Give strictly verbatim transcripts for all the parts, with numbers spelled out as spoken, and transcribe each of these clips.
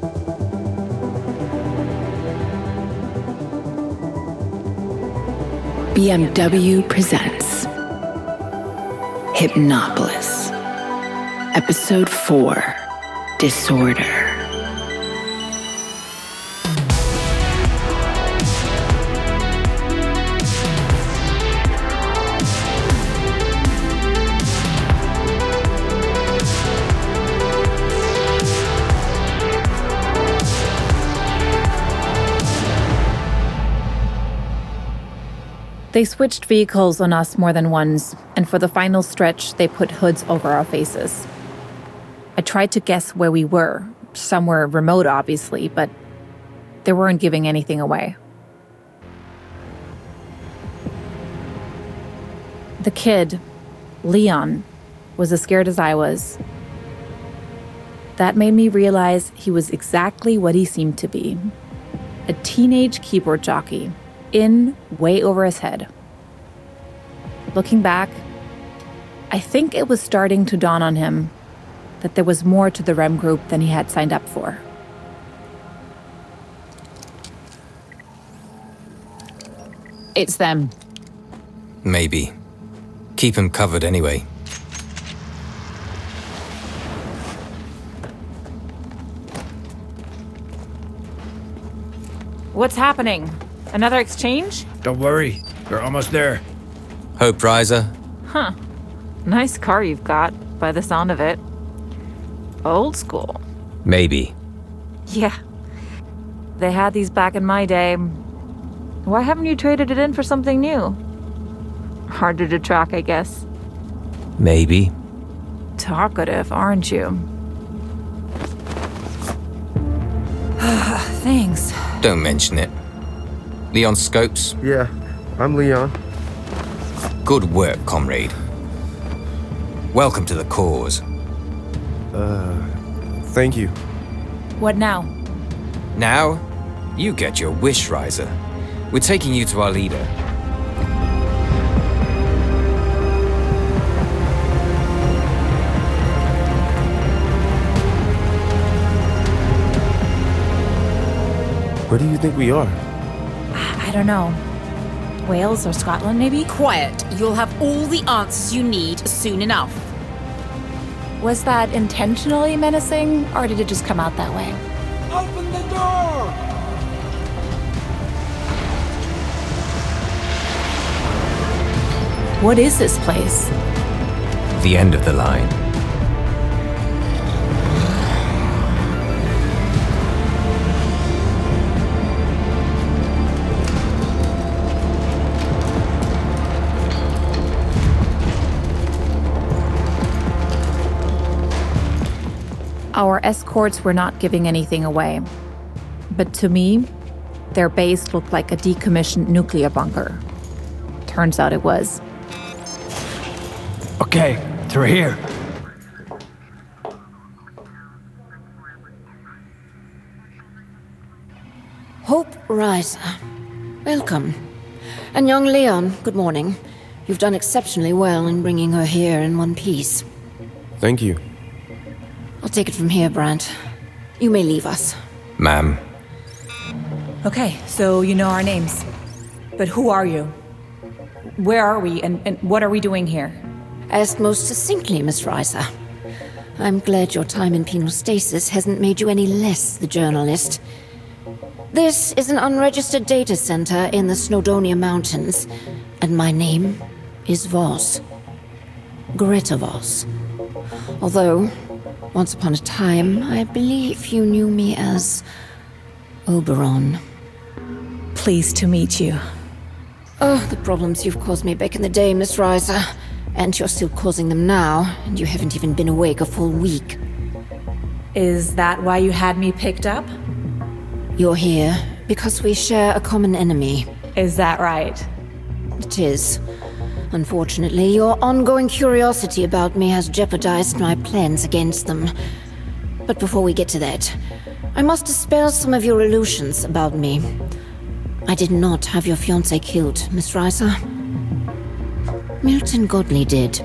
B M W presents Hypnopolis, Episode four, Disorder. They switched vehicles on us more than once, and for the final stretch, they put hoods over our faces. I tried to guess where we were, somewhere remote, obviously, but they weren't giving anything away. The kid, Leon, was as scared as I was. That made me realize he was exactly what he seemed to be. A teenage keyboard jockey. In way over his head. Looking back, I think it was starting to dawn on him that there was more to the R E M group than he had signed up for. It's them. Maybe. Keep him covered anyway. What's happening? Another exchange? Don't worry, we're almost there. Hope Riser? Huh. Nice car you've got, by the sound of it. Old school. Maybe. Yeah. They had these back in my day. Why haven't you traded it in for something new? Harder to track, I guess. Maybe. Talkative, aren't you? Thanks. Don't mention it. Leon Scopes? Yeah, I'm Leon. Good work, comrade. Welcome to the cause. Uh, thank you. What now? Now, you get your wish, Riser. We're taking you to our leader. Where do you think we are? I don't know. Wales or Scotland, maybe? Quiet. You'll have all the answers you need soon enough. Was that intentionally menacing, or did it just come out that way? Open the door! What is this place? The end of the line. Our escorts were not giving anything away. But to me, their base looked like a decommissioned nuclear bunker. Turns out it was. Okay, through here. Hope Riser. Welcome. And young Leon, good morning. You've done exceptionally well in bringing her here in one piece. Thank you. I'll take it from here, Brandt. You may leave us. Ma'am. Okay, so you know our names. But who are you? Where are we, and, and what are we doing here? Asked most succinctly, Miss Riser. I'm glad your time in penal stasis hasn't made you any less the journalist. This is an unregistered data center in the Snowdonia Mountains, and my name is Voss. Greta Voss. Although, once upon a time, I believe you knew me as Oberon. Pleased to meet you. Oh, the problems you've caused me back in the day, Miss Riser. And you're still causing them now, and you haven't even been awake a full week. Is that why you had me picked up? You're here because we share a common enemy. Is that right? It is. Unfortunately, your ongoing curiosity about me has jeopardized my plans against them. But before we get to that, I must dispel some of your illusions about me. I did not have your fiancé killed, Miss Riser. Milton Godley did.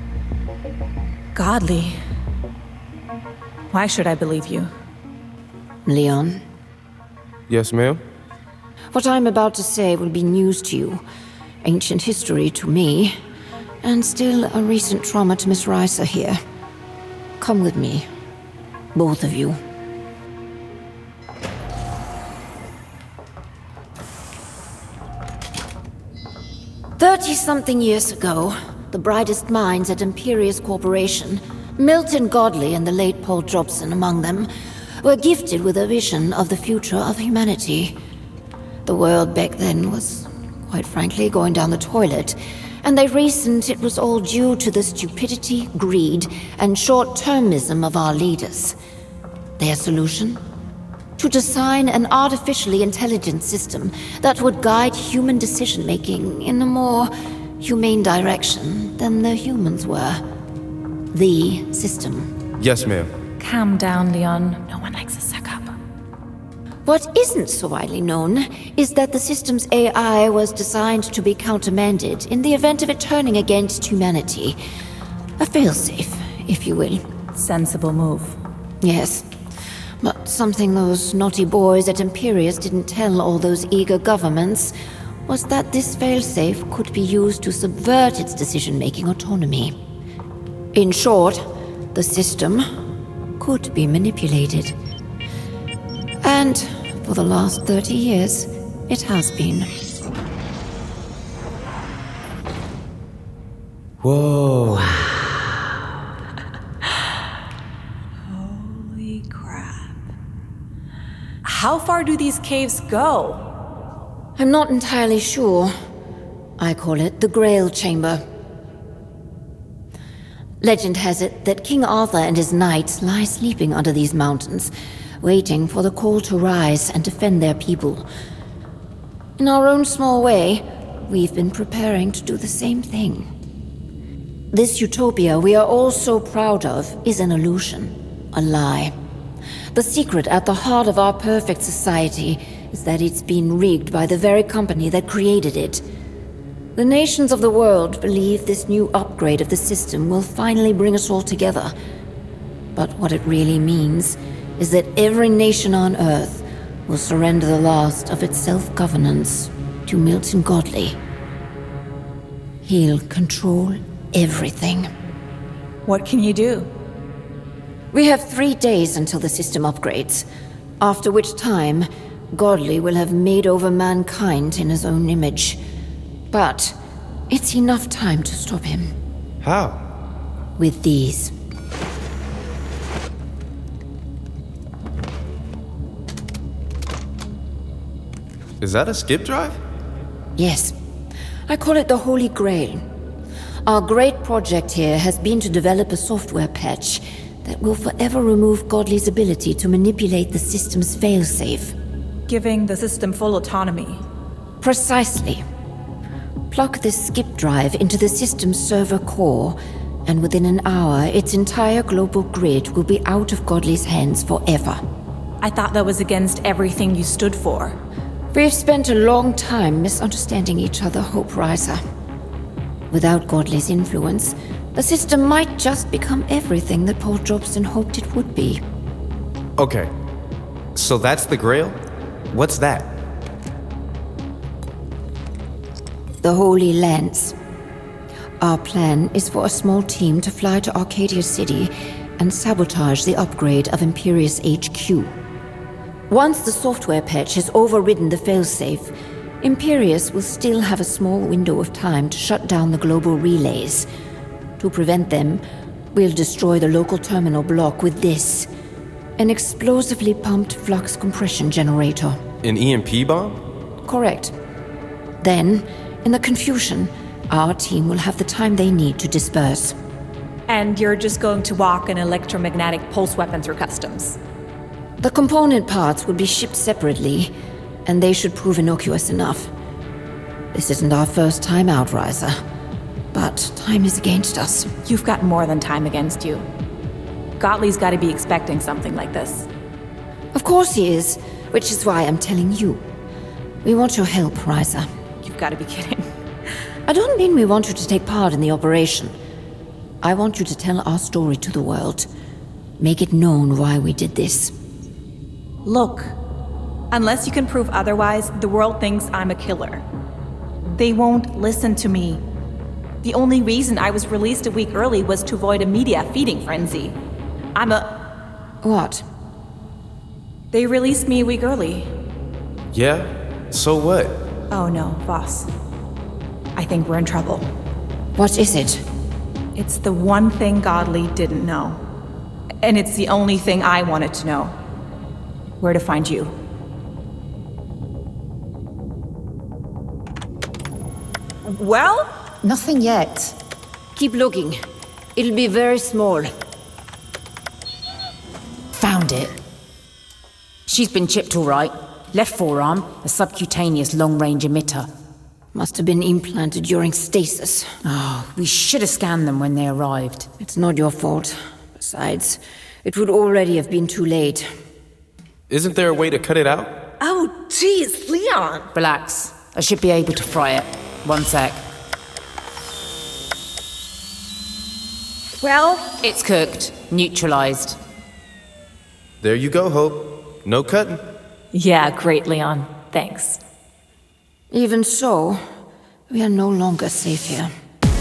Godley? Why should I believe you? Leon. Yes, ma'am? What I'm about to say will be news to you, ancient history to me, and still a recent trauma to Miss Reiser here. Come with me, both of you. Thirty-something years ago, the brightest minds at Imperius Corporation, Milton Godley and the late Paul Jobson among them, were gifted with a vision of the future of humanity. The world back then was, quite frankly, going down the toilet, and they reasoned it was all due to the stupidity, greed, and short-termism of our leaders. Their solution? To design an artificially intelligent system that would guide human decision-making in a more humane direction than the humans were. The system. Yes, ma'am. Calm down, Leon. No one likes a suck-up. What isn't so widely known is that the system's A I was designed to be countermanded in the event of it turning against humanity. A failsafe, if you will. Sensible move. Yes. But something those naughty boys at Imperius didn't tell all those eager governments was that this failsafe could be used to subvert its decision-making autonomy. In short, the system could be manipulated. And for the last thirty years, it has been. Whoa. Holy crap. How far do these caves go? I'm not entirely sure. I call it the Grail Chamber. Legend has it that King Arthur and his knights lie sleeping under these mountains, waiting for the call to rise and defend their people. In our own small way, we've been preparing to do the same thing. This utopia we are all so proud of is an illusion, a lie. The secret at the heart of our perfect society is that it's been rigged by the very company that created it. The nations of the world believe this new upgrade of the system will finally bring us all together. But what it really means is that every nation on Earth will surrender the last of its self-governance to Milton Godley. He'll control everything. What can you do? We have three days until the system upgrades, after which time Godley will have made over mankind in his own image. But it's enough time to stop him. How? With these. Is that a skip drive? Yes. I call it the Holy Grail. Our great project here has been to develop a software patch that will forever remove Godley's ability to manipulate the system's failsafe. Giving the system full autonomy. Precisely. Plug this skip drive into the system's server core, and within an hour, its entire global grid will be out of Godley's hands forever. I thought that was against everything you stood for. We've spent a long time misunderstanding each other, Hope Reiser. Without Godley's influence, the system might just become everything that Paul Jobson hoped it would be. Okay. So that's the Grail? What's that? The Holy Lance. Our plan is for a small team to fly to Arcadia City and sabotage the upgrade of Imperius H Q. Once the software patch has overridden the failsafe, Imperius will still have a small window of time to shut down the global relays. To prevent them, we'll destroy the local terminal block with this. An explosively pumped flux compression generator. An E M P bomb? Correct. Then, in the confusion, our team will have the time they need to disperse. And you're just going to walk an electromagnetic pulse weapon through customs. The component parts will be shipped separately, and they should prove innocuous enough. This isn't our first time out, Reiser. But time is against us. You've got more than time against you. Godley's got to be expecting something like this. Of course he is, which is why I'm telling you. We want your help, Reiser. You've got to be kidding. I don't mean we want you to take part in the operation. I want you to tell our story to the world. Make it known why we did this. Look, unless you can prove otherwise, the world thinks I'm a killer. They won't listen to me. The only reason I was released a week early was to avoid a media feeding frenzy. I'm a... What? They released me a week early. Yeah? So what? Oh no, boss. I think we're in trouble. What is it? It's the one thing Godly didn't know. And it's the only thing I wanted to know. Where to find you. Well? Nothing yet. Keep looking. It'll be very small. Found it. She's been chipped all right. Left forearm, a subcutaneous long-range emitter. Must have been implanted during stasis. Oh, we should have scanned them when they arrived. It's not your fault. Besides, it would already have been too late. Isn't there a way to cut it out? Oh, jeez, Leon! Relax. I should be able to fry it. One sec. Well? It's cooked. Neutralized. There you go, Hope. No cutting. Yeah, great, Leon. Thanks. Even so, we are no longer safe here.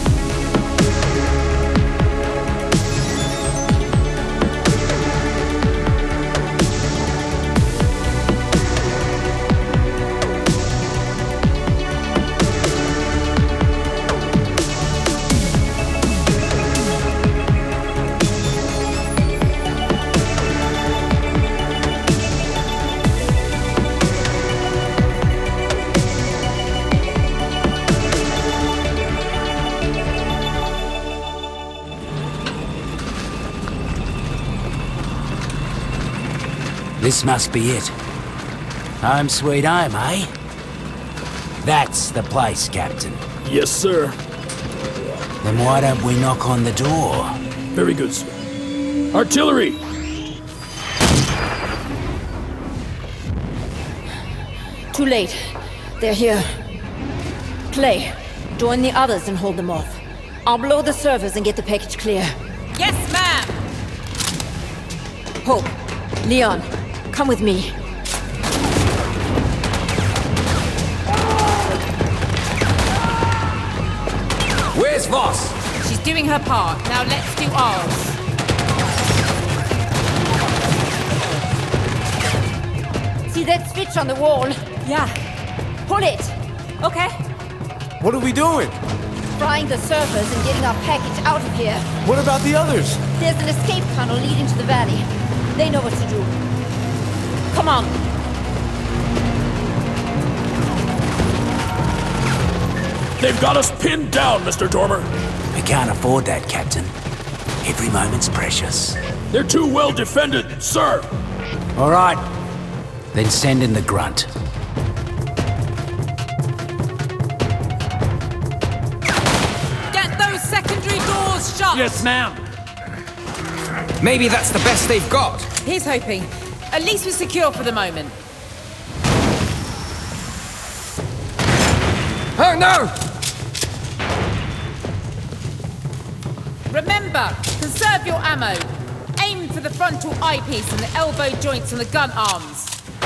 This must be it. Home sweet home, eh? That's the place, Captain. Yes, sir. Then why don't we knock on the door? Very good, sir. Artillery! Too late. They're here. Clay, join the others and hold them off. I'll blow the servers and get the package clear. Yes, ma'am! Hope, Leon, come with me. Where's Voss? She's doing her part. Now let's do ours. See that switch on the wall? Yeah. Pull it! Okay. What are we doing? Frying the servers and getting our package out of here. What about the others? There's an escape tunnel leading to the valley. They know what to do. Come on. They've got us pinned down, Mister Dormer. We can't afford that, Captain. Every moment's precious. They're too well defended, sir. All right. Then send in the grunt. Get those secondary doors shut! Yes, ma'am. Maybe that's the best they've got. Here's hoping. At least we're secure for the moment. Oh no! Remember, conserve your ammo. Aim for the frontal eyepiece and the elbow joints on the gun arms.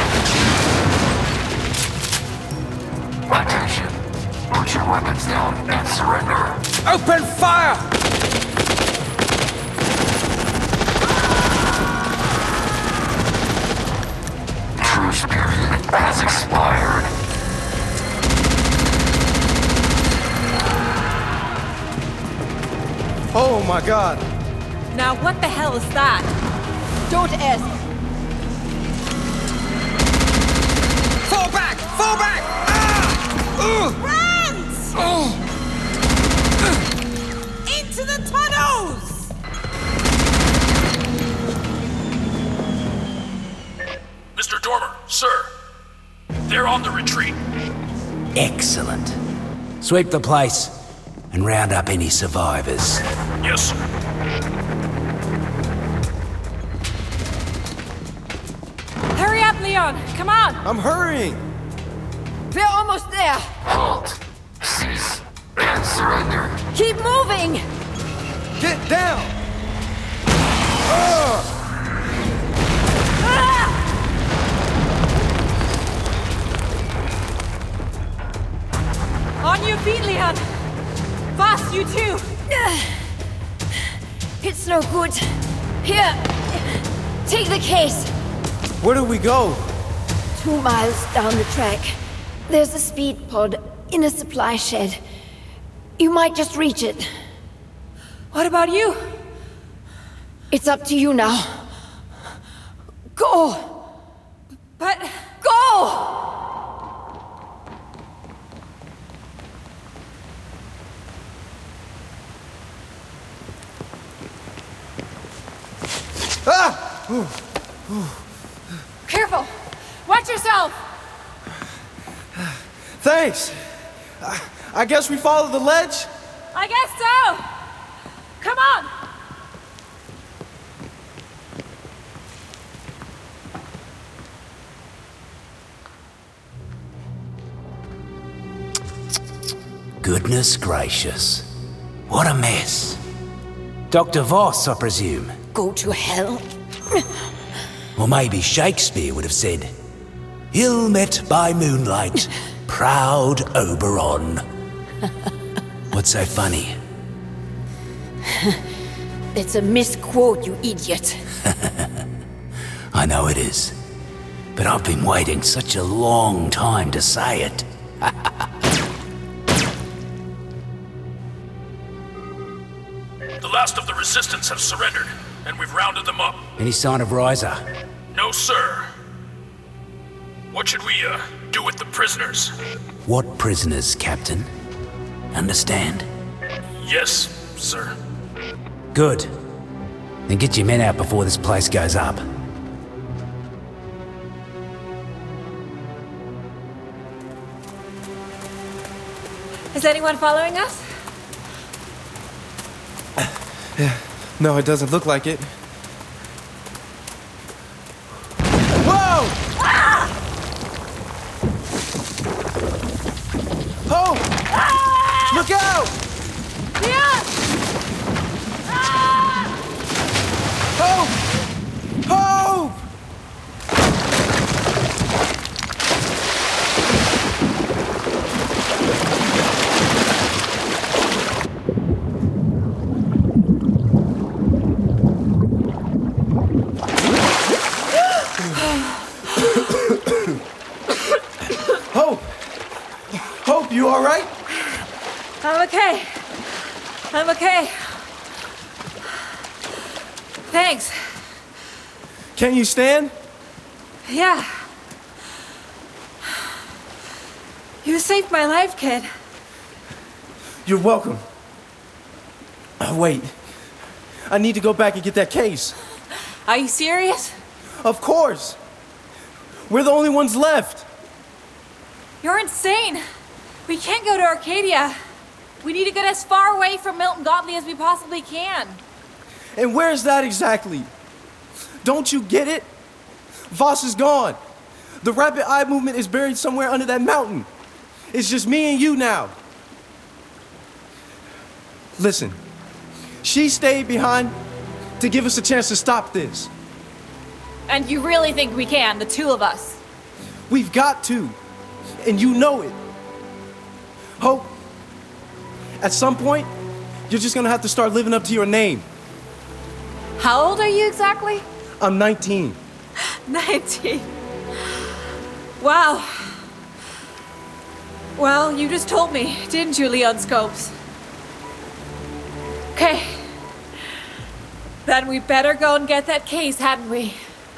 Attention. Put your weapons down and surrender. Open fire! Truce period has expired. Oh my god. Now what the hell is that? Don't ask. Fall back! Fall back! Ah! Ugh! Friends! Oh! Into the tunnels! Mister Dormer, sir. They're on the retreat. Excellent. Sweep the place and round up any survivors. Yes, sir. Hurry up, Leon! Come on! I'm hurrying. We're almost there. Halt. Cease. And surrender. Keep moving! Get down! Ah! you too! It's no good. Here, take the case. Where do we go? Two miles down the track. There's a speed pod in a supply shed. You might just reach it. What about you? It's up to you now. Go! But... Go! Ah! Ooh. Ooh. Careful! Watch yourself! Thanks. I, I guess we follow the ledge? I guess so! Come on! Goodness gracious. What a mess. Doctor Voss, I presume? Go to hell. Or maybe Shakespeare would have said, "Ill met by moonlight, proud Oberon." What's so funny? It's a misquote, you idiot. I know it is. But I've been waiting such a long time to say it. The last of the Resistance have surrendered, and we've rounded them up. Any sign of Riser? No, sir. What should we, uh, do with the prisoners? What prisoners, Captain? Understand? Yes, sir. Good. Then get your men out before this place goes up. Is anyone following us? Yeah. No, it doesn't look like it. Whoa! Ah! Oh! Ah! Look out! Yeah! Ah! Hope! Hope! Hope! Hope, you all right? I'm okay. I'm okay. Thanks. Can you stand? Yeah. You saved my life, kid. You're welcome. Oh, wait. I need to go back and get that case. Are you serious? Of course. We're the only ones left. You're insane. We can't go to Arcadia. We need to get as far away from Milton Gottlieb as we possibly can. And where's that exactly? Don't you get it? Voss is gone. The Rapid Eye Movement is buried somewhere under that mountain. It's just me and you now. Listen, she stayed behind to give us a chance to stop this. And you really think we can, the two of us? We've got to, and you know it. Hope, at some point, you're just gonna have to start living up to your name. How old are you exactly? I'm nineteen. nineteen. Wow. Well, you just told me, didn't you, Leon Scopes? Okay. Then we better go and get that case, hadn't we?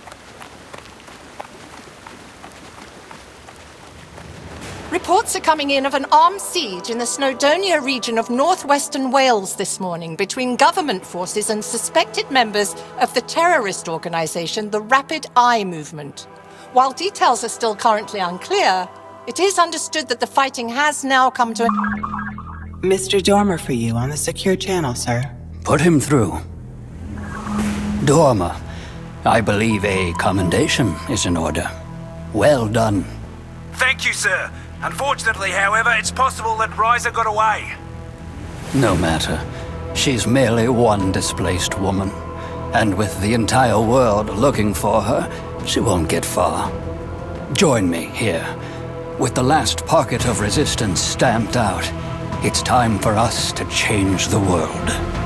Reports are coming in of an armed siege in the Snowdonia region of northwestern Wales this morning between government forces and suspected members of the terrorist organization, the Rapid Eye Movement. While details are still currently unclear, it is understood that the fighting has now come to a... Mister Dormer for you on the secure channel, sir. Put him through. Dormer, I believe a commendation is in order. Well done. Thank you, sir. Unfortunately, however, it's possible that Riser got away. No matter. She's merely one displaced woman. And with the entire world looking for her, she won't get far. Join me here. With the last pocket of resistance stamped out, It's time for us to change the world.